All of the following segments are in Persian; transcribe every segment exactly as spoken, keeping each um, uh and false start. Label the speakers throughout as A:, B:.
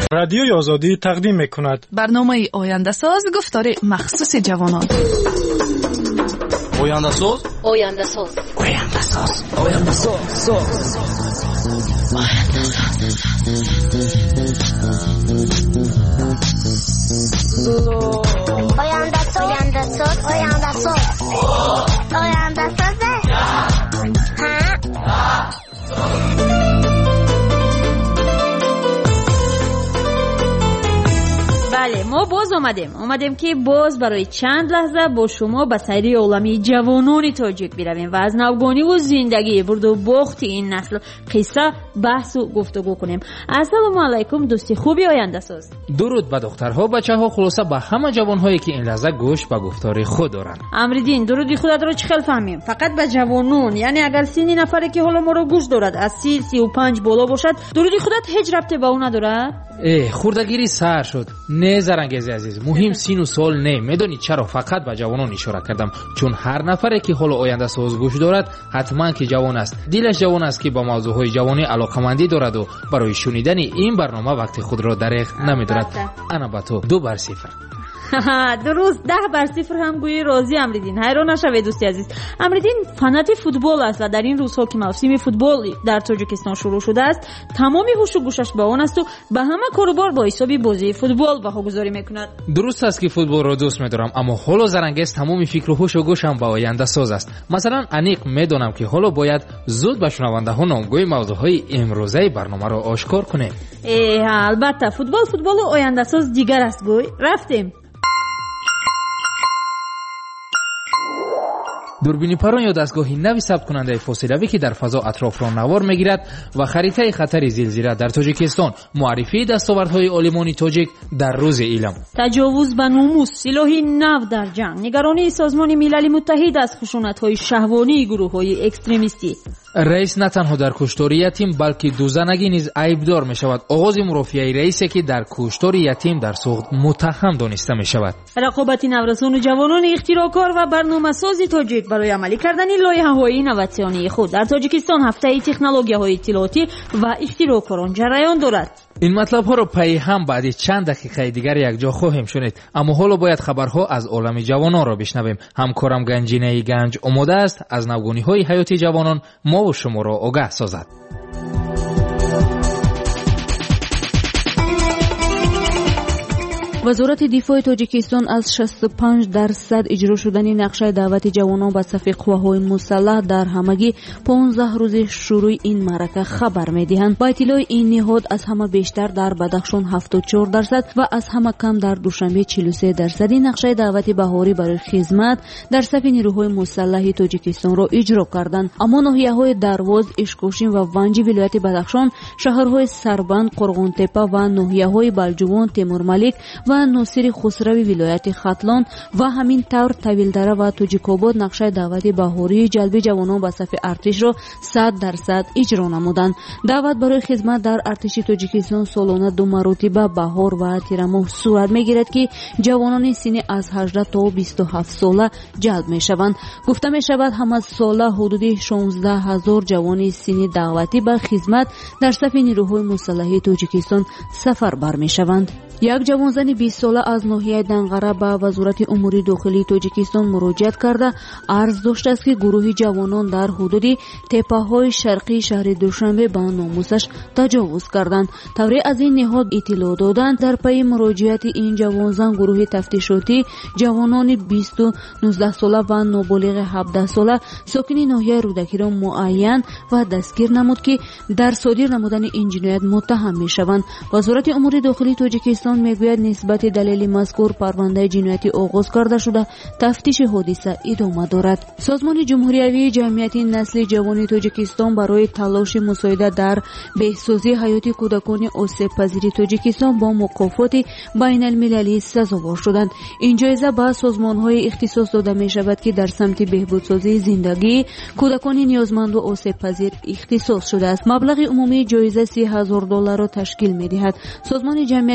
A: رادیوی آزادی تقدیم میکند
B: برنامه آینده ساز گفتار مخصوص جوانان.
C: آینده ساز
D: آینده ساز
C: آینده ساز آینده ساز
D: آینده ساز آینده ساز آینده ساز آینده ساز
E: بله، ما باز آمدیم آمدیم که باز برای چند لحظه با شما به سیر عالمی جوانان تاجیک برویم و از نوگانی و زندگی برد و باخت این نسل قصه بحث و گفتگو کنیم. السلام علیکم دوستی خوبی آینده ساز.
F: درود به دخترها، بچه‌ها، خلاصه به همه جوانهایی که این لحظه گوش به گفتار خود دارند.
E: امردین، درودی خودت رو چخل فهمیم؟ فقط به جوانان، یعنی اگر سینی نفری که حالا ما رو گوش دارد از سی سی و پنج بالا باشد، درودی خودت هیچ ربطی به اون ندارد؟
F: ای خوردگیری سر شد. نه زرنگیزی عزیز، مهم سین و سال نه. میدونی چرا فقط به جوانان اشاره کردم؟ چون هر نفری که حالا آینده ساز گوش دارد حتما که جوان است، دلش جوان است که با موضوعهای جوانی علاقه‌مندی دارد و برای شنیدن این برنامه وقت خود را دریغ نمی‌دارد. انا با تو دو بر صفر.
E: درست، ده بر صفر هم گویی راضی امردین. حیران نشوید دوستی عزیز. امردین فناتی فوتبال است و در این روزها که موسم فوتبال در تاجیکستان شروع شده است، تمام هوش و گوشش با آن است و به همه کاروبار با حساب بازی فوتبال بهاگذاری میکند.
F: درست است که فوتبال را دوست می‌دارم، اما حالا زرنگیز تمام فکر و هوش و گوشم با آینده ساز است. مثلا انیق میدونم که حالا باید زود به شنونده‌ها نامگوی موضوعهای امروزه برنامه را آشکار کنیم.
E: ای البته فوتبال فوتبال و آینده ساز دیگر است گوی. رفتیم.
F: دوربین پران یا دستگاهی نوی ثبت کننده فاصله‌ای که در فضا اطراف را نوار میگیرد و خریطه خطر زلزله در تاجیکستان، معرفی دستاوردهای عالمان تاجیک در روز ایلام،
E: تجاوز به ناموس، سلاحی نو در جنگ، نگرانی سازمان ملل متحد از خشونت‌های شهوانی گروه‌های اکستریمیستی.
F: رئیس نه تنها در کشتار یتیم بلکه دو زنگی نیز عیبدار می شود. آغاز مرافعه رئیسی که در کشتار یتیم در سوخت متهم دانسته می شود.
E: رقابت نورسان و جوانان اختراعکار و برنامه‌ساز تاجیک برای عملی کردن لایحه‌های اینواسیونی خود در تاجیکستان هفته تکنولوژی‌های اطلاعاتی و اختراعکاران جریان دارد.
F: این مطلب ها رو پی هم بعد چند دقیقه دیگر یک جا خواهیم شنید، اما حالا باید خبرها از عالم جوانان را بشنویم. همکارم گنجینه گنج آماده است از نوگانی های حیاتی جوانان ما و شما را آگاه سازد.
G: وزارت دفاع تاجیکستان از شصت و پنج درصد اجرا شدن نقشه دعوت جوانان به صف قواهای مسلح در همگی پانزده روز شروع این معرکه خبر می‌دهند. با اطلاع این نهاد از همه بیشتر در بدخشان هفتاد و چهار درصد و از همه کم در دوشنبه چهل و سه درصد نقشه دعوت بهاری برای خدمت در صف نیروهای مسلح تاجیکستان را اجرا کردند. اما ناحیه‌های درواز، اشکوشین و ونجی ولایت بدخشان، شهرهای سربند، قرغن‌تپه و ناحیه‌های بلجوان، تیمورملک و ناصر خسروی ولایت ختلان و همین طور طویلدره و توجیک‌آباد نقشه دعوت بهاری جلب جوانان به صف ارتش را صد درصد اجرا نمودند. دعوت برای خدمت در ارتش تاجیکستان سالانه دو مرتبه بهار و تیرماه صورت میگیرد که جوانان سن از هجده تا بیست و هفت ساله جلب میشوند. گفته میشود همه ساله حدود شانزده هزار جوان سن دعوتی به خدمت در صف نیروهای مسلح تاجیکستان سفر برمیشوند. یک جوان زن بیست ساله از ناحیه دنقره به وزارت امور داخلی تاجیکستان مراجعت کرده عرض داشته است که گروه جوانان در حدود تپه‌های شرقی شهر دوشنبه به ناموسش تجاوز کردند. طوری از این نهاد اطلاع دادند در پی مراجعت این جوان زن گروه تفتیشاتی جوانان بیست و نوزده ساله و نابالغ هفده ساله ساکن ناحیه رودکی را معین و دستگیر نمود که در صادر نمودن این جنایت متهم می‌شوند. وزارت امور داخلی تاجیکستان میگوید نسبت دلیل مذکور پرونده جنایتی آغاز کرده شده، تفتیش حادثه ادامه دارد. سازمان جمهوری جمعیت نسل جوان تاجیکستان برای تلاش مساعده در بهسازی حیات کودکان آسیب پذیر تاجیکستان با مکافات بین المللی سزاوار شدند. این جایزه به سازمان‌های اختصاص داده می شود که در سمت بهبودسازی زندگی کودکان نیازمند و آسیب پذیر اختصاص شده است. مبلغ عمومی جایزه سی هزار دلار را تشکیل می دهد. سازمان جمعیت نسل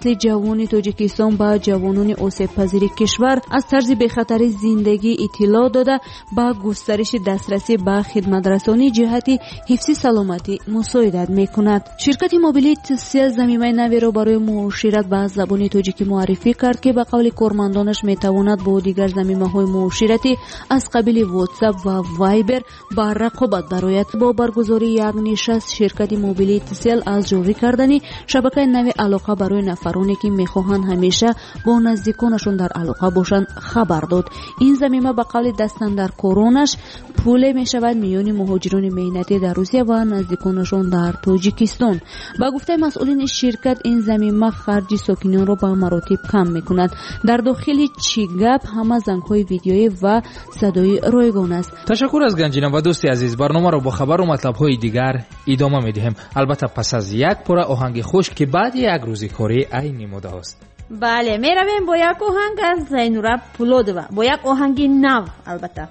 G: نسل جوان تاجیکستان با جوانان آسیب پذیر کشور از طرز بخطر زندگی اطلاع داده با گسترش دسترسی به خدمت رسانی جهت حفظ سلامتی مساعدت میکند. شرکت موبیلیت سه ضمیمه نوی را برای معاشرت با زبان تاجیکی معرفی کرد که به قول کارمندانش میتواند با دیگر ضمیمه های معاشرتی از قبیل واتساپ و وایبر با رقابت برآید. با برگزاری یک نشست شرکت موبیلیت سل از جاری کردن شبکه نوی علاقه برای نفرانی که میخواهند همیشه با نزدیکانشون در علاقه باشند خبر داد. این ضمیمه به قول دستاندرکارانش پول میشود میان مهاجران مهنتی در روسیه و نزدیکانشون در تاجیکستان. با گفته مسئولین شرکت این ضمیمه خرج ساکنان را به مراتب کم میکند. در داخل چی گپ همه زنگ‌های ویدیویی و صدای رایگان است.
F: تشکر از گنجینم و دوستی عزیز. برنامه را با خبر و مطلب‌های دیگر ادامه می‌دهیم، البته پس از یک پاره آهنگ خوش که بعد یک روزی کاری عین مده است.
E: بله میرویم با یک آهنگ از زینورا پولودова، با یک آهنگ نو. البته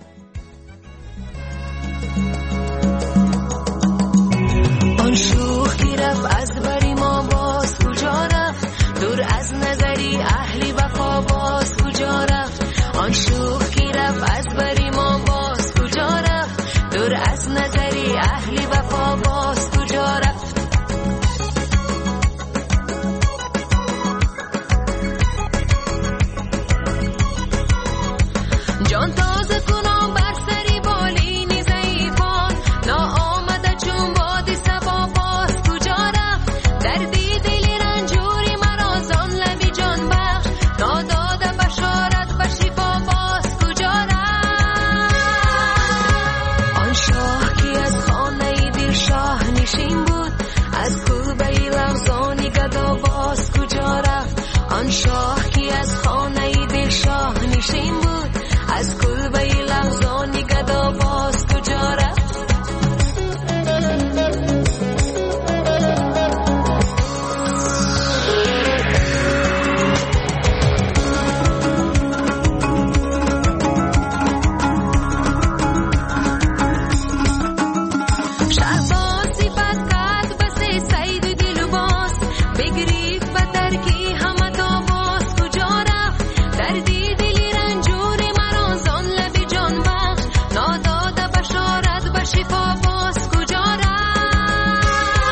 H: آن شوخ کی رفت از بری ما باز کجا رفت، دور از نظری اهلی وفا باز کجا رفت. آن شوخ کی رفت از بری ما باز کجا رفت، دور از نظری اهلی وفا باز کجا رفت. جان تازه کنم بر سری بالینی ضعیفان، ناآمده چون بادی سبا باز کجا رفت. دردی دلی رنجوری مرا زان لبی جان بخش، ناداده بشارت به شفا باز کجا رفت. آن شاه کی از خانه دل شاه نشین بود، از کوبه لغزانی گدا باز کجا رفت. آن شاه کی از خانه دل شاه نشین بود، از کلبه لغزانی گدا باز کجا رفت. شهباز صفت کرد بس سید و دل و باز، بگریف به ترکی همه تا باز کجا رفت. دردی دلی رنجوری مرا زان لبی جان بخش، ناداده بشارت به شفا باز کجا رفت.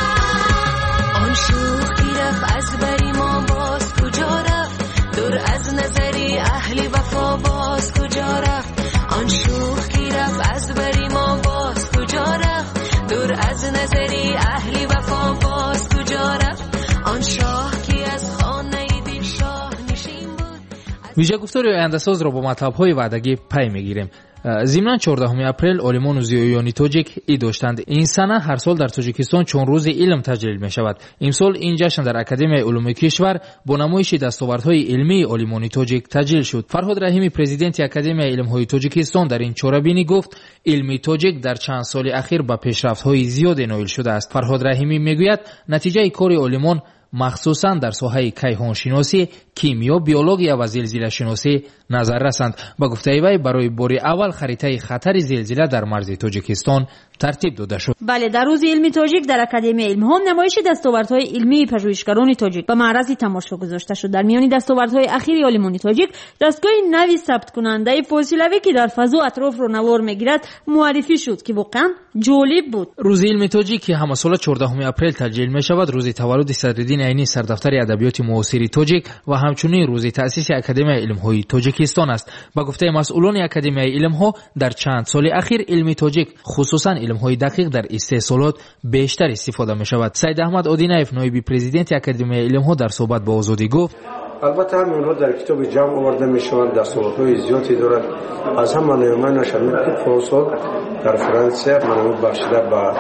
H: آن شوخ کی رفت از بری ما باز کجا رفت، دور از نظری اهلی وفا باز کجا رفت. آن شوخ کی رفت از بری ما باز کجا رفت، دور از نظری اهلی وفا باز کجا رفت. آن شاه کی از خانه دل شاه نشین بود.
F: ویژه گفتار آینده ساز را با مطلب‌های وعدگی پی می‌گیریم. ضمن چهاردهم اپریل عالمان و زیایان تاجیک عید داشتند. این سنه هر سال در تاجیکستان چون روز علم تجلیل می شود. امسال این جشن در اکادمی علوم کشور با نمایش دستاوردهای علمی عالمان تاجیک تجلیل شد. فرهاد رحیمی پرزیدنت اکادمی علم‌های تاجیکستان در این چهاربینی گفت علم تاجیک در چند سال اخیر به پیشرفت‌های زیاد نائل شده است. فرهاد رحیمی میگوید نتیجه کار عالمان مخصوصا در ساحه کیهان شناسی، کیمیا، بیولوژیا و زلزله شناسی نظر رسند. با گفته وی برای بار اول خریطه خطر زلزله در مرز تاجیکستان ترتیب داده شد.
E: بله، در روز علمی تاجیک در اکادمی علم ها نمایش دستاوردهای علمی پژوهشگران تاجیک به معرض تماشا گذاشته شد. در میان دستاوردهای اخیر عالمان تاجیک دستگاه نوی ثبت کننده فاصله‌ای که در فضا اطراف را نوار میگیرد معرفی شد که واقعا جالب بود.
F: روز علمی تاجیک که همه سال چهاردهم اپریل تجلیل می شود روز تولد صدرالدین عینی سردفتر ادبیات معاصر تاجیک و همچنین روز تأسیس اکادمی علم‌های تاجیکستان است. با گفته مسئولان اکادمی علم‌ها در چند سال اخیر علم تاجیک خصوصا علم‌های دقیق در استحصالات بیشتر استفاده می شود. سید احمد آدینایف نایب پرزیدنت اکادمی علم‌ها در صحبت با آزادی گفت
I: البته همه اونها در کتاب جمع آورده می شوند، دستاوردهای زیادی دارد. از هم منظومه نشد که پروسال در فرانسه منظومه بخشیده به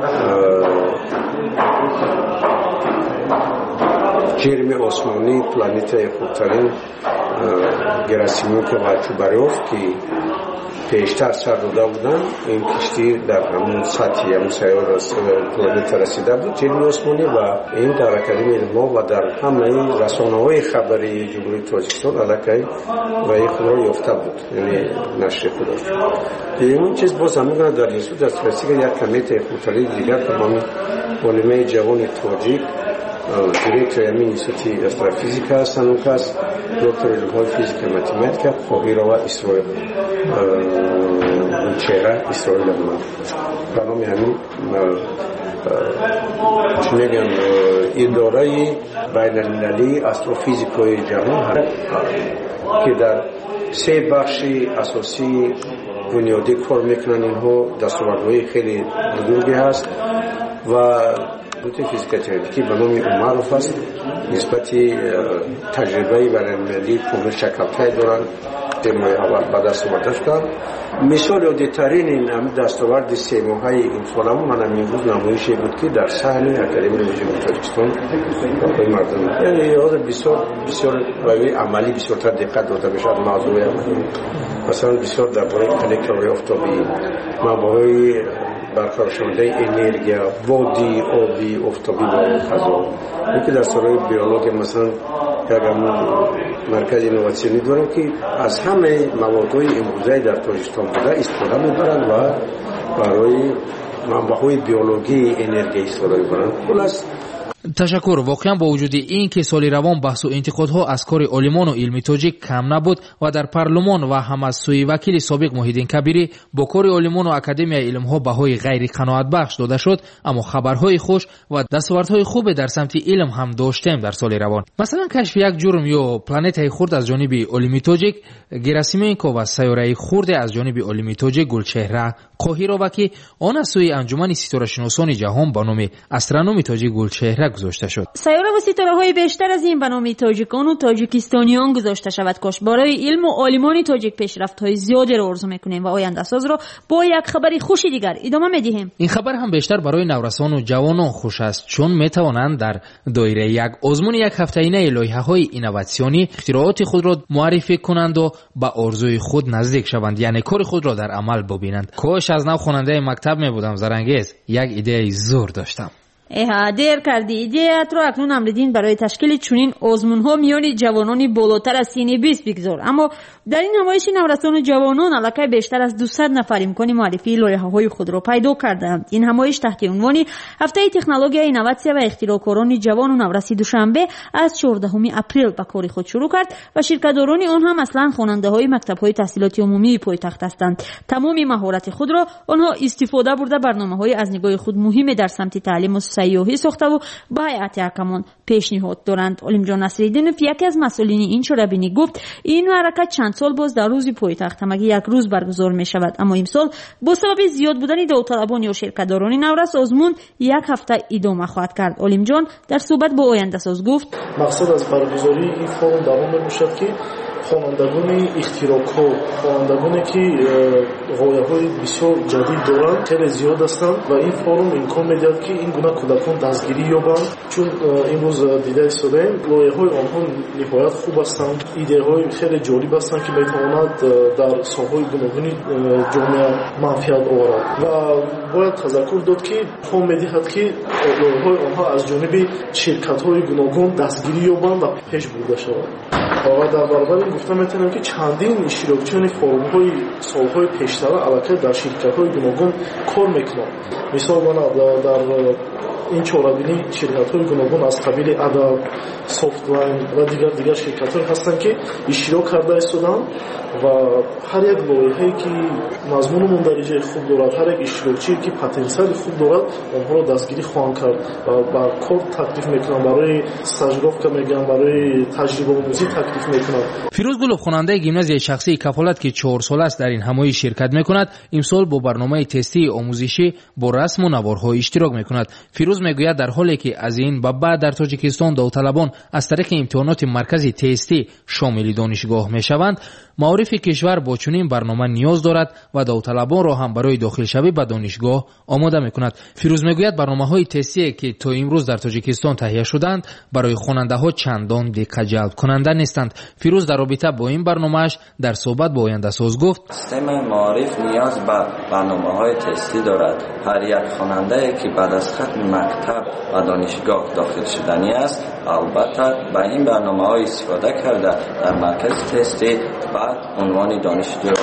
I: جرم آسمانی پلانت خوبترین گراسیمون که وقتی بریافت که پیشتر سر داده بودن این کشتی در همون سطحی همون سیار پلانت رسیده بود جرم آسمانی و این در اکادمی علم‌ها و در همه رسانه‌های خبری جمهوری تاجیکستان علاقه و این خود را یافته بود، یعنی نشر خود این چیز باز هم میگن در اینسو دسترسی که یک کمیته خوبترین دیگر تمامی علمای جوان تاجیک директор институti астрофизика ҳастанд он кас доктор илмҳои физика математика қоҳирова исроил гулчеҳра исроил амад ба номи ҳамин чӣ мегӯям идораи байналмилалии астрофизикои ҷаҳон ки дар се бахши асосии бунёдӣ кор мекунанд. инҳо дастовардҳои хеле бузурге ҳаст ва институти физика теоретикӣ ба номи умаров аст. нисбати таҷрибаи байналмилалии помил шакалтае доранд. ба даст оварда шуданд. мисоли оддитарин ин дастоварди се моҳаи ин хонамо манам имрӯз намоише буд ки дар саҳни академияи режими тоҷикистон бақои мардум яъне ҳозир бисёр бисёр рояи амалӣ бисёртар диққат дода мешавад. мавзӯи амалӣ масалан бисёр дар бораи коллекторҳои офтобӣ, манбаъҳои барқароршавандаи энергия, води оби офтобӣ ва фазо. یکی در سرای بیولوژی مثلا یک مرکز اینوواسیونی داریم که از همه موادهای امروزی در تاجیکستان بوده استفاده میبرند و برای منبعهای بیولوژی انرژی استفاده میبرند. خلاص
F: تشکر. واقعا با وجود این که سال روان بحث و انتقادها از کار عالمان و علمی تاجیک کم نبود و در پارلمان و هم از سوی وکیل سابق محیدین کبیری با کار عالمان و اکادمیای علمها بهای غیر قناعت بخش داده شد، اما خبرهای خوش و دستاوردهای خوب در سمت علم هم داشتیم در سال روان. مثلا کشف یک جرم یا پلنت خرد از جانب علمی تاجیک گراسیمنکو و سیاره خرد از جانب علمی تاجیک گلچهره قاهره که آن از سوی انجمن ستاره‌شناسان جهان به نام استرونومی تاجیک گلچهره گذاشته شد.
E: سیاره و ستاره‌های بیشتر از این به نام تاجیکان و تاجیکستانیان گذاشته شود. کاش برای علم و عالمان تاجیک پیشرفت‌های زیادی را آرزو می‌کنیم و آینده ساز را با یک خبری خوشی دیگر ادامه می‌دهیم.
F: این خبر هم بیشتر برای نورسان و جوانان خوش است، چون می‌توانند در دایره یک آزمون یک هفته‌ینه لایحه‌های اینوواسیونی اختراعات خود را معرفی کنند و به آرزوی خود نزدیک شوند، یعنی کار خود را در عمل ببینند. کاش از نو خواننده مکتب می‌بودم زرنگیز، یک ایده زور داشتم.
E: اها دیر کردی. ایده‌ات رو اکنون امریدین برای تشکیل چنین آزمون‌ها میان جوانان بالاتر از سن بیست بگذار. اما در این نمایش نورسان جوانان علاقه بیشتر از دویست نفر امکان معرفی لایحه‌های خود را پیدا کردند. این نمایش تحت عنوان هفته تکنولوژی، اینوواسیون و اختراعکاران جوان و نورسی دوشنبه از چهاردهم اپریل به کار خود شروع کرد و شرکت‌داران آن هم اصلاً خواننده‌های مکتب‌های تحصیلات عمومی پایتخت هستند. تمام مهارت خود را آنها استفاده برده برنامه‌های از نگاه خود مهم در سمت تعلیم سیاحی ساخته و به هیئت حکمان پیشنهاد دارند. علیم جان نصرالدینوف یکی از مسئولین این چاره‌بینی گفت این حرکت چند سال باز در روز پایتخت همگی یک روز برگزار می شود، اما امسال با سبب زیاد بودن داوطلبان یا شرکت‌داران نورس آزمون یک هفته ادامه خواهد کرد. علیم جان در صحبت با آینده ساز گفت
J: مقصد از برگزاری این فورум دوام می‌باشد که خوانندگان اختراعکار، خوانندگانی که غایه‌های بسیار جدید دارند خیلی زیاد هستند و این فورум امکان می‌دهد که این گونه کودکان دستگیری یابند، چون امروز دیده ایستاده‌ایم لایحه‌های آنها نهایت خوب هستند، ایده‌های خیلی جالب هستند که می‌تواند در ساحه‌های گوناگون جامعه منفعت آورد و باید تذکر داد که فهم می‌دهد که لایحه‌های آنها از جانب شرکت‌های گوناگون دستگیری یابند و پیش برده شود. و در برابر این گفتم میتونم که چندین اشتراکچیان فورum‌های سال‌های پیشتر علاقه در شرکت‌های گوناگون کار میکنند. مثال من در این چاره‌بینی شرکت‌های گوناگون از قبیل ادب، سافت‌لاین و دیگر دیگر شرکت‌های هستند که اشتراک کرده ایستادند و هر یک لایحه‌ای که مضمون و مندرجه خوب دارد، هر یک اشتراکچی که پتانسیل خوب دارد، آنها را دستگیری خواهند کرد و با کار تکلیف میکنند، برای استاژировка میگن، برای تجربه آموزی تکلیف میکنند.
F: فیروز گلوف خواننده گیمنازیای شخصی کفالت که چهار سال است در این همایش شرکت میکند، امسال با برنامه تستی آموزشی با رسم و نوارها اشتراک میکند. فیروز میگوید در حالی که از این به بعد در تاجیکستان داوطلبان از طریق امتحانات مرکزی تستی شامل دانشگاه میشوند، معارف کشور با چنین برنامه نیاز دارد و داوطلبان را هم برای داخل شوی به دانشگاه آماده میکند. فیروز میگوید برنامه‌های تستی که تا امروز در تاجیکستان تهیه شدند برای خواننده‌ها چندان دقت جلب کننده نیستند. فیروز در رابطه با این برنامه‌اش در صحبت با آینده ساز گفت
K: سیستم معارف نیاز به برنامه‌های تستی دارد. هر یک خواننده که بعد از ختم مکتب و دانشگاه داخل شدنی است البته با این برنامه‌های استفاده کرده در مرکز تستی بعد عنوان دانشجو را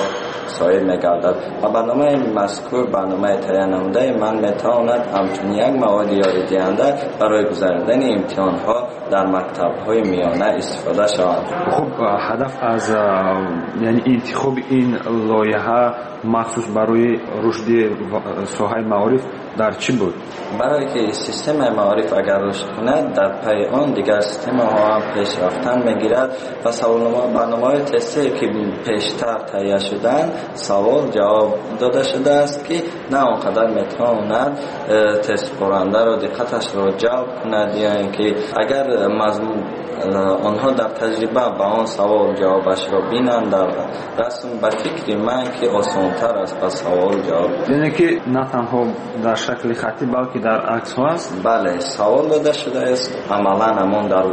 K: صایب می‌گردد و برنامه مذکور برنامه تعیین نموده من می‌تواند همچون یک مواد یاری دهنده برای گذراندن امتحان‌ها در مکتب‌های میانه استفاده شود.
L: خب هدف از یعنی انتخاب این لایحه مخصوص برای رشد ساحه معارف در چی بود؟
K: برای که سیستم معارف اگر رشد کند در پی آن دیگر سیستم ها هم پیش رفتن میگیرد و سوالنامه برنامه‌های تستی که پیشتر تهیه شدن سوال جواب داده شده است که نه آنقدر میتواند تست کننده را دقتش را جلب کند یا اینکه اگر مضمون آنها در تجربه با آن سوال جوابش را بینند در رسم به فکر من که آسان‌تر است با سوال جواب.
L: یعنی که نه تنها در شکل خطی بلکه در عکس ها است؟
K: بله سوال داده شده است عملا همون در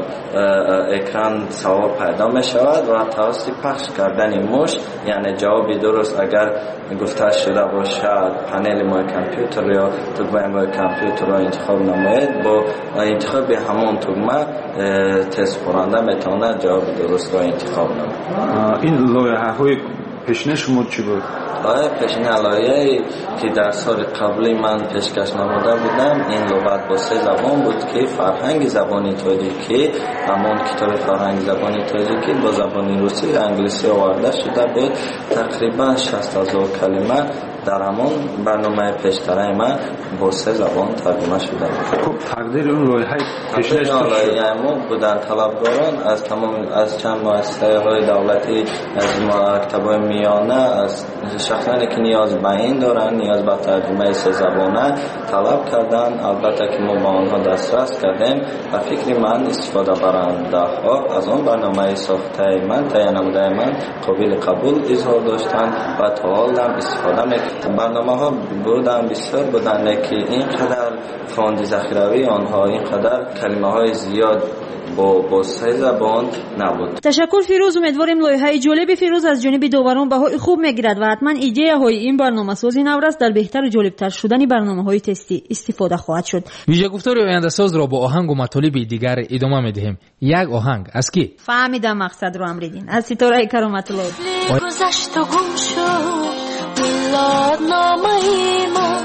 K: اکران سوال پیدا می شود و توسط پخش کردن موش یعنی جوابی درست اگر گفته شده باشد پنل مای کامپیوتر یا تکمه مای کامپیوتر را انتخاب نماید با انتخاب همون تکمه تست کننده میتونه جواب درست را انتخاب نماید.
L: این لایحه های پیشنه شما چی بود؟
K: لایحه پیشنه لایحه‌ای که در سال قبلی من پیشکش نموده بودم این لغت با سه زبان بود که فرهنگ زبانی تاجیکی همون کتاب فرهنگ زبانی تاجیکی با زبان روسی و انگلیسی آورده شده بود تقریبا شصت هزار کلمه در همون برنامه پیشتره من با سه زبان ترجمه شده بود.
L: خب تقدیر اون لایحه پیشنه شد
K: ما بودن طلبگاران از تمام از چند مؤسسه های دولتی از مکتب‌های میانه از شخصانی که نیاز به این دارن نیاز به ترجمه سه زبانه طلب کردن البته که ما با آنها دسترس کردیم و فکر من استفاده برنده ها از آن برنامه ساخته من تعیین نموده من قابل قبول اظهار داشتن و تا حال هم استفاده میکنن. برنامه ها بودن بسیار بودن که اینقدر فاند ذخیروی آنها اینقدر کلمه های زیاد با با سه زبان نبود.
E: تشکر فیروز. امیدواریم لایحه جالب فیروز از جانب داوران بهای خوب میگیرد و حتما ایده های این برنامه سازی نورست در بهتر و جالب تر شدن برنامه های تستی استفاده خواهد شد.
F: ویژه گفتار آینده ساز را با آهنگ و مطالب دیگر ادامه میدهیم. یک آهنگ از کی؟
E: فهمیدم مقصد رو امریدین از ستاره کرامت الله.
H: گذشت و گم شد میلاد نامه ما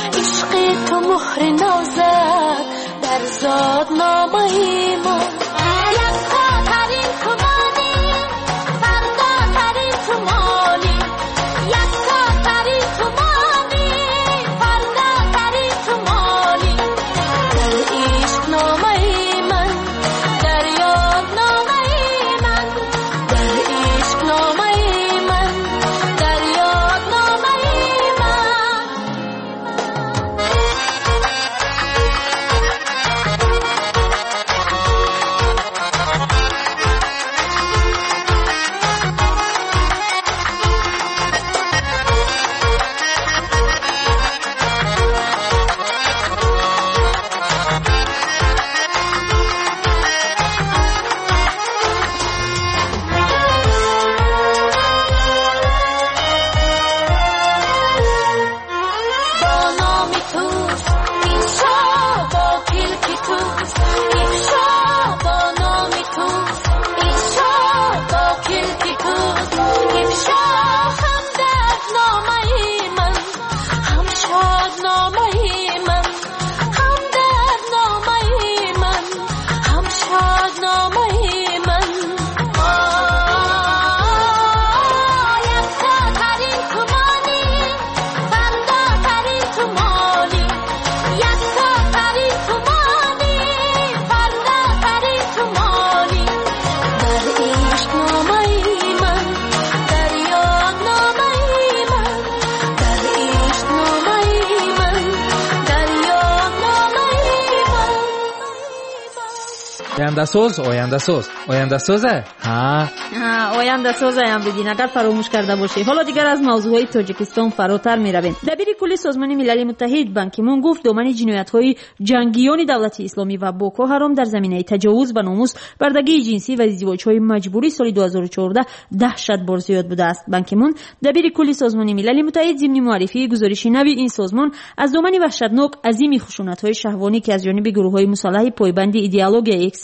H: عشق تو مهر نازد در زاد نامه ما یکتا ترین تو مانی فردا ترین تو مانی یکتا ترین تو مانی فردا ترین تو مانی در عشق نامه من در یاد نامه من در عشق نامه من در یاد نامه من
F: آینده ساز آینده ساز آینده سازه ها
E: آینده ساز هم بدین اگر فراموش کرده باشی. حالا دیگر از موضوعی تاجیکستان فراتر می رویم. دبیر کل سازمان ملل متحد بان کی مون گفت دامن جنایت‌های جنگیان دولت اسلامی و بوکو حرام در زمینه تجاوز به ناموس، بردگی جنسی و ازدواج‌های مجبوری سال دو هزار و چهارده دهشتبار زیاد بوده است. بان کی مون دبیر کل سازمان ملل متحد ضمن معرفی گزارش نوی این سازمان از دامن وحشتناک عظیم خشونت‌های شهوانی که از جانب گروه‌های مسلح پایبند ایدئولوژی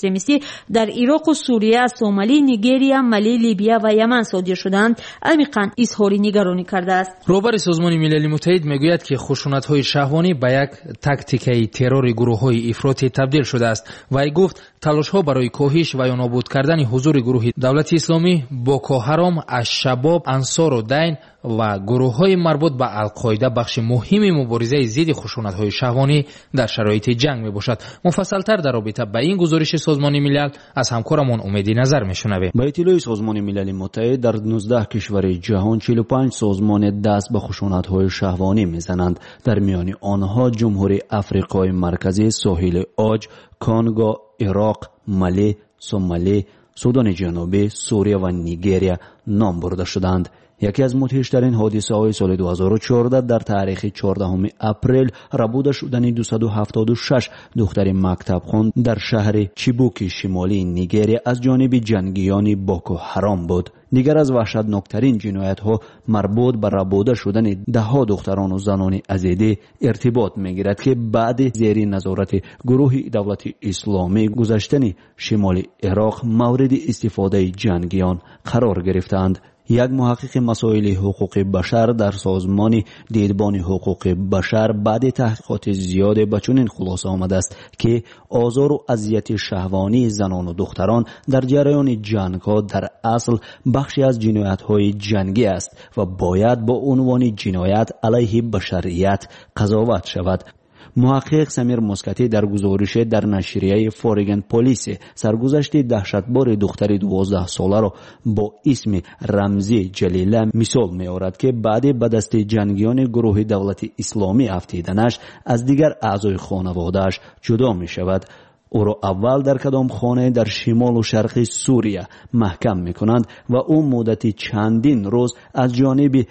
E: اکستریمیستی در عراق و سوریه، سومالی، نیگریا، مالی، لیبیا و یمن صادر شدند عمیقاً اظهار نگرانی کرده است.
F: رهبر سازمان ملل متحد میگوید که خشونت‌های شهوانی به یک تاکتیکای ترور گروه‌های افراطی تبدیل شده است و ای گفت تلاش‌ها برای کاهش و یا نابود کردن حضور گروه دولت اسلامی، بوکو حرام، الشباب، انصار الدین و گروه‌های مربوط به القاعده بخش مهمی مبارزه ضد خشونت‌های شهوانی در شرایط جنگ میباشد. مفصل‌تر در رابطه با این گزارش سازمان ملل از همکارمون امیدی نظر میشنویم.
M: با اطلاع سازمان ملل متحد در نوزده کشور جهان چهل و پنج سازمان دست به خشونت‌های شهوانی میزنند. در میان آنها جمهوری آفریقای مرکزی، ساحل عاج، کانگو، عراق، مالی، سومالی، سودان جنوبی، سوریه و نیگریا نام برده شدند. یکی از مدهشترین حادثه های سال دو هزار و چهارده در تاریخ چهاردهم اپریل ربوده شدن دویست و هفتاد و شش دختر مکتب خوان در شهر چیبوک شمالی نیگریا از جانب جنگیان بوکو حرام بود. دیگر از وحشتناکترین جنایت ها مربوط به ربوده شدن ده ها دختران و زنان ازیدی ارتباط میگیرد که بعد زیر نظارت گروه دولت اسلامی گذشتن شمال عراق مورد استفاده جنگیان قرار گرفتند. یک محقق مسائل حقوق بشر در سازمان دیدبان حقوق بشر بعد تحقیقات زیاد به چنین خلاصه آمده است که آزار و اذیت شهوانی زنان و دختران در جریان جنگ‌ها در اصل بخشی از جنایت‌های جنگی است و باید با عنوان جنایت علیه بشریت قضاوت شود. محقق سمیر مسکتی در گزارش در نشریه فورگن پلیس سرگذشت دهشتبار دختر دوازده ساله را با اسم رمزی جلیله مثال می آورد که بعد به دست جنگیان گروه دولت اسلامی افتیدنش از دیگر اعضای خانواده‌اش جدا می شود. او را اول در کدام خانه در شمال و شرق سوریه محکم می کنند و او مدت چندین روز از جانب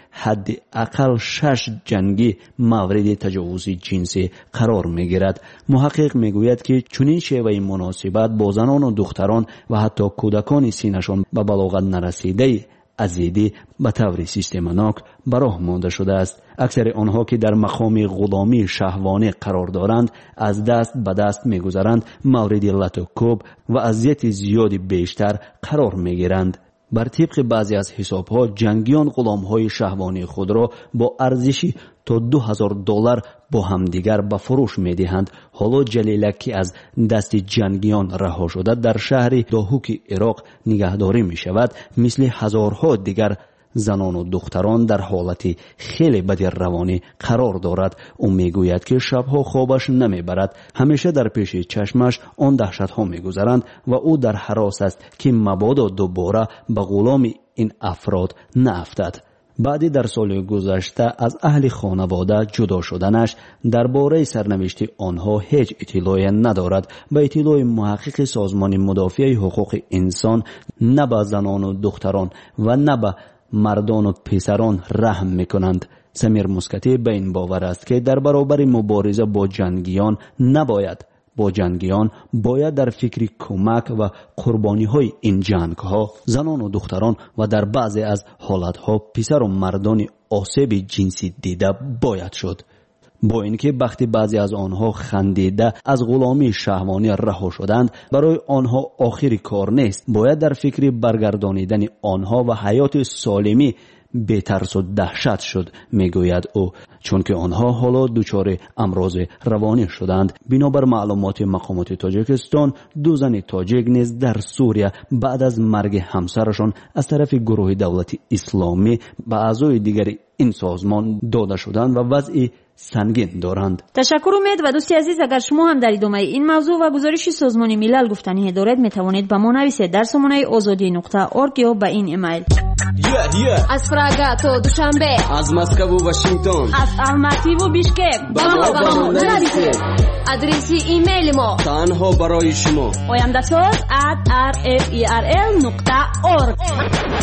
M: حداقل شش جنگی مورد تجاوز جنسی قرار می گیرد. محقق می گوید که چنین شیوه مناسبت با زنان و دختران و حتی کودکان سینشان به بلاغت نرسیده ازیدی به طور سیستماتیک براه مانده شده است. اکثر آنها که در مقام غلامی شهوانی قرار دارند از دست به دست می‌گذرند، مورد لط و کوب و اذیت زیادی بیشتر قرار می‌گیرند. بر طبق بعضی از حساب‌ها جنگیان غلام‌های شهوانی خود را با ارزشی تا دو هزار دلار با همدیگر به فروش می‌دهند. حالا جلیله که از دست جنگیان رها شده در شهر داهوک عراق نگهداری می‌شود، مثل هزارها دیگر زنان و دختران در حالت خیلی بد روانی قرار دارد. او میگوید که شبها خوابش نمیبرد، همیشه در پیش چشمش آن دهشت‌ها میگذرند و او در هراس است که مبادا دوباره به غلام این افراد نافتد. بعدی در سال گذشته از اهل خانواده جدا شدنش درباره سرنوشت آنها هیچ اطلاعی ندارد. به اطلاع محقق سازمان مدافع حقوق انسان نه به زنان و دختران و نه به مردان و پسران رحم میکنند. سمیر مسکتی به این باور است که در برابر مبارزه با جنگیان نباید با جنگیان باید در فکر کمک و قربانی های این جنگ ها زنان و دختران و در بعضی از حالت ها پسر و مردان آسیب جنسی دیده باید شد. با اینکه وقتی بعضی از آنها خندیده از غلامی شهوانی رها شدند، برای آنها آخری کار نیست. باید در فکر برگردانیدن آنها و حیات سالمی بی‌ترس و دهشت شد، میگوید او، چون که آنها حالا دچار امراض روانی شدند. بنابر معلومات مقامات تاجیکستان، دو زن تاجیک نیز در سوریه بعد از مرگ همسرشان از طرف گروه دولت اسلامی به اعضای دیگر این سازمان داده شدند و وضعی سنگین دارند.
E: تشکر امید و دوستی عزیز، اگر شما هم در ادامه این موضوع و گزارش سازمان ملل گفتنی دارید می توانید به ما نویسید در سامانه آزادی نقطه اورگ یا به این ایمیل.
H: yeah, yeah. از پراگا تا دوشنبه، از مسکو و واشنگتن، از الماتی و بیشکک با ما با ما نویسید. ادرسی ایمیل ما تنها برای شما oyandasaz at r f e r l نقطه org.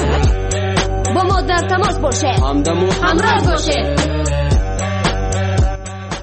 H: با ما در تماس باشید، همراه باشید.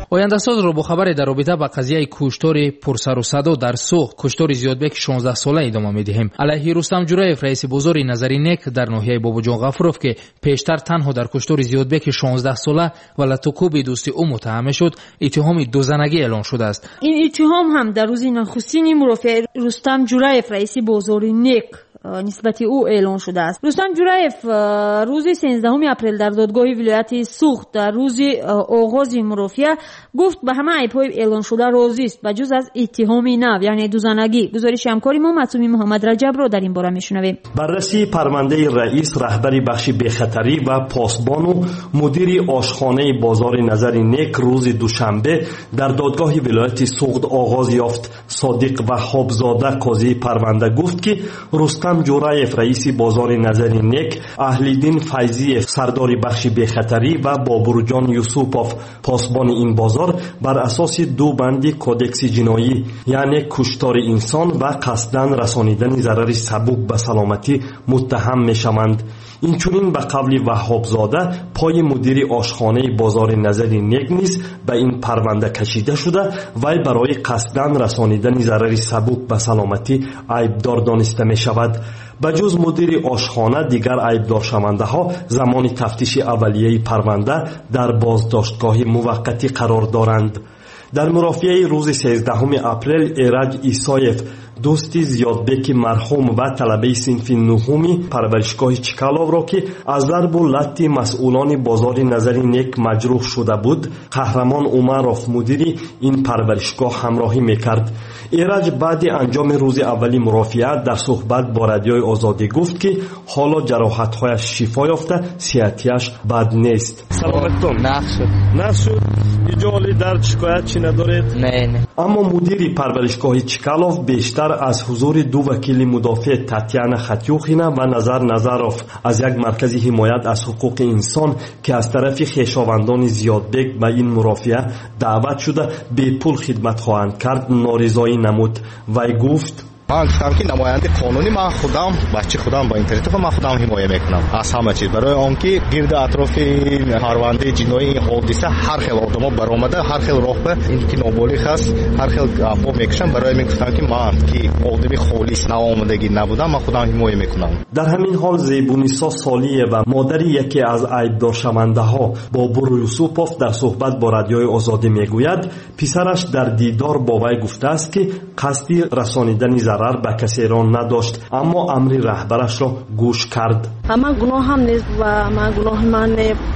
F: ояндасозро бо хабаре дар робита ба қазияи куштори пурсарусадо дар суғд куштори зиёдбек шонздаҳ сола идома медиҳем. алайҳи Рустам Ҷураев раиси бозори назари нек дар ноҳияи Бобоҷон Ғафуров ки пештар танҳо дар куштори зиёдбеки шонздаҳ сола ва латукуби дӯсти ӯ муттаҳам мешуд, иттиҳоми дузанагӣ эълон шудааст.
E: ин иттиҳом ҳам дар рӯзи нахустини мурофиаи Рустам Ҷураев раиси бозори нек нисбати ӯ эълон шудааст. Рустам Ҷураев рӯзи сенздаҳуми апрел дар додгоҳи вилояти Суғд дар рӯзи оғози мурофиа гуфт ба ҳама айбҳои эълон шуда розист ба ҷуз аз иттиҳоми нав, яъне дузанагӣ. гузориши ҳамкори мо Масуми Муҳаммад Раҷабро дар ин бора мешунавем.
N: барраси парвандаи раис, раҳбари бахши бехатарӣ ва посбону мудири ошхонаи бозори назари нек рӯзи душанбе дар додгоҳи вилояти Суғд оғоз ёфт. Содиқ Ваҳҳобзода қозии парванда гуфт ки Рустам Ҷураев раиси бозори назари нек, Аҳлиддин Файзиев сардори бахши бехатарӣ ва Бобурҷон Юсупов посбони ин бозор бар асоси ду банди кодекси ҷиноӣ, яъне куштори инсон ва қасдан расонидани зарари сабук ба саломатӣ муттаҳам мешаванд. инчунин ба қавли Ваҳҳобзода пои мудири ошхонаи бозори назари нек низ ба ин парванда кашида шуда, вай барои қасдан расонидани зарари сабук ба саломатӣ айбдор дониста мешавад. ба ҷуз мудири ошхона дигар айбдоршавандаҳо замони тафтиши аввалияи парванда дар боздоштгоҳи муваққатӣ қарор доранд. дар мурофиаи рӯзи сенздаҳуми апрел Эраҷ Исоев дӯсти зиёдбеки марҳум ва талабаи синфи нуҳуми парваришгоҳи Чкаловро ки аз зарбу латти масъулони бозори назари нек маҷрӯҳ шуда буд, Қаҳрамон Умаров мудири ин парваришгоҳ ҳамроҳӣ мекард. Эраҷ баъди анҷоми рӯзи аввали мурофиа дар суҳбат бо радиои Озодӣ гуфт ки ҳоло ҷароҳатҳояш шифо ёфта, сиҳатияш бад нест.
O: Саломатон? Нахшуд. Нахшуд. иҷоли дард шикоят чӣ надоред?
N: Не, не. аммо мудири парваришгоҳи Чкалов бештар аз ҳузури ду вакили мудофеъ Татьяна Хатюхина ва Назар Назаров аз як маркази ҳимоят аз ҳуқуқи инсон ки аз тарафи хешовандони Зиёдбек ба ин мурофиа даъват шуда бепул хидмат хоҳанд кард, норизоӣ намуд. Вай гуфт:
P: من گفتم که نماینده قانونی من خودم بچه خودم با اینترنت من خودم حمایت میکنم از همه چیز، برای آنکه گرد اطراف پرونده جنایی حادثه هر خیل آدما برآمده، هر خیل راه به این که نابالغ است هر خیل افوا میکشن. برای من گفتم که من که آدمی خالص ناآمدگی نبودم من خودم حمایت میکنم.
N: در همین حال زیبونیسا سالیه و مادر یکی از عیبدار شونده ها بابور یوسوپوف در صحبت با رادیوی آزادی میگوید پسرش در دیدار با وی گفته است که قصدی رسانیدن ضرر به کسی را نداشت، اما امر رهبرش را گوش کرد.
Q: من گناه هم نیست و من گناه من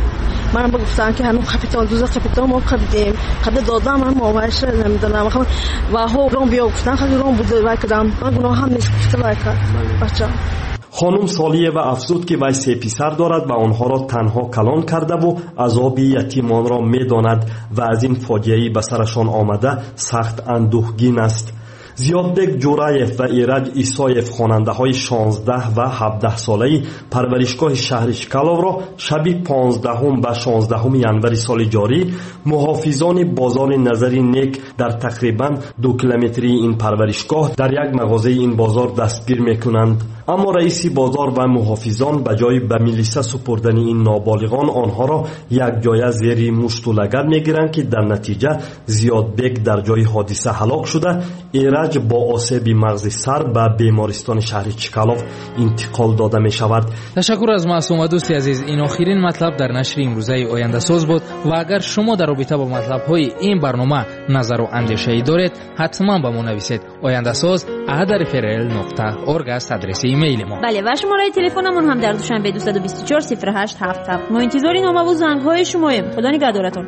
Q: من بگفتم که همون کاپیتان دوزا کاپیتان ما خریدیم خرید دادم من موایش نمیدونم و ها رون بیا گفتن خیلی رون بوده و کدام من گناه هم نیست گفته و کرد بچه.
N: خانم سالیه و افزود که وی سه پسر دارد و آنها را تنها کلان کرده و عذاب یتیمان را میداند و از این فاجعه به سرشان آمده سخت اندوهگین است. زیادبک جورایف و ایرج ایسایف خواننده های شانزده و هفده ساله‌ای پرورشگاه شهر چکالو را شب پانزدهم و شانزدهم ینوری سال جاری محافظان بازار نظری نک در تقریبا دو کیلومتری این پرورشگاه در یک مغازه این بازار دستگیر میکنند. اما رئیس بازار و محافظان به جای به میلیسا سپردن این نابالغان آنها را یک جای زیر مشت و لگد میگیرند که در نتیجه زیادبک در جای حادثه هلاک شده، ایرج با آسیب مغز سر به بیمارستان شهر چکالو انتقال داده می شود.
F: تشکر از معصومه دوستی عزیز. این آخرین مطلب در نشر امروزه آینده ساز بود و اگر شما در رابطه با مطلب های این برنامه نظر و اندیشه ای دارید حتما به ما نویسید. آینده ساز ات رفرل نقطه اورگ است آدرس ایمیل ما.
E: بله و شماره تلفنمون هم در دوشنبه دویست و بیست و چهار صفر هشت هفت هفت. ما انتظار نامه و زنگ های شماییم. خدا نگهدارتون.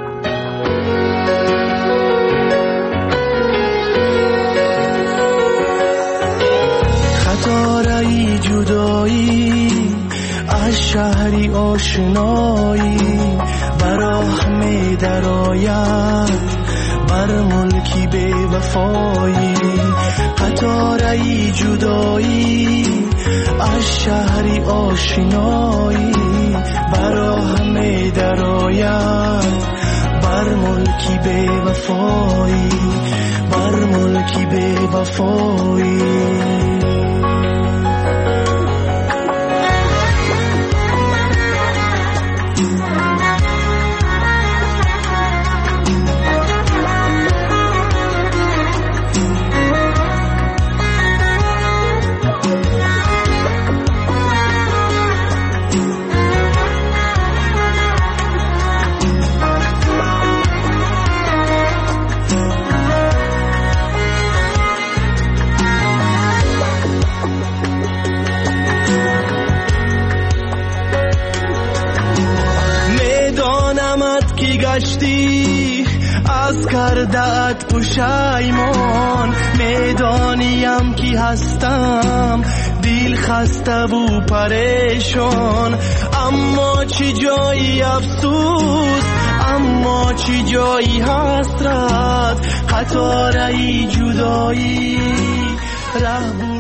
R: خطاره‌ای جدایی از شهری آشنایی براه می درآید بر ملکی بی وفایی. خطاره‌ای جدایی از شهری آشنایی براه می درآید بر ملکی بی وفایی بر ملکی بی وفایی. گشتی از کردت پشیمان میدانیم کی هستم دل خسته و پریشان اما چی جایی افسوس اما چی جایی حسرت قطاره جدایی ره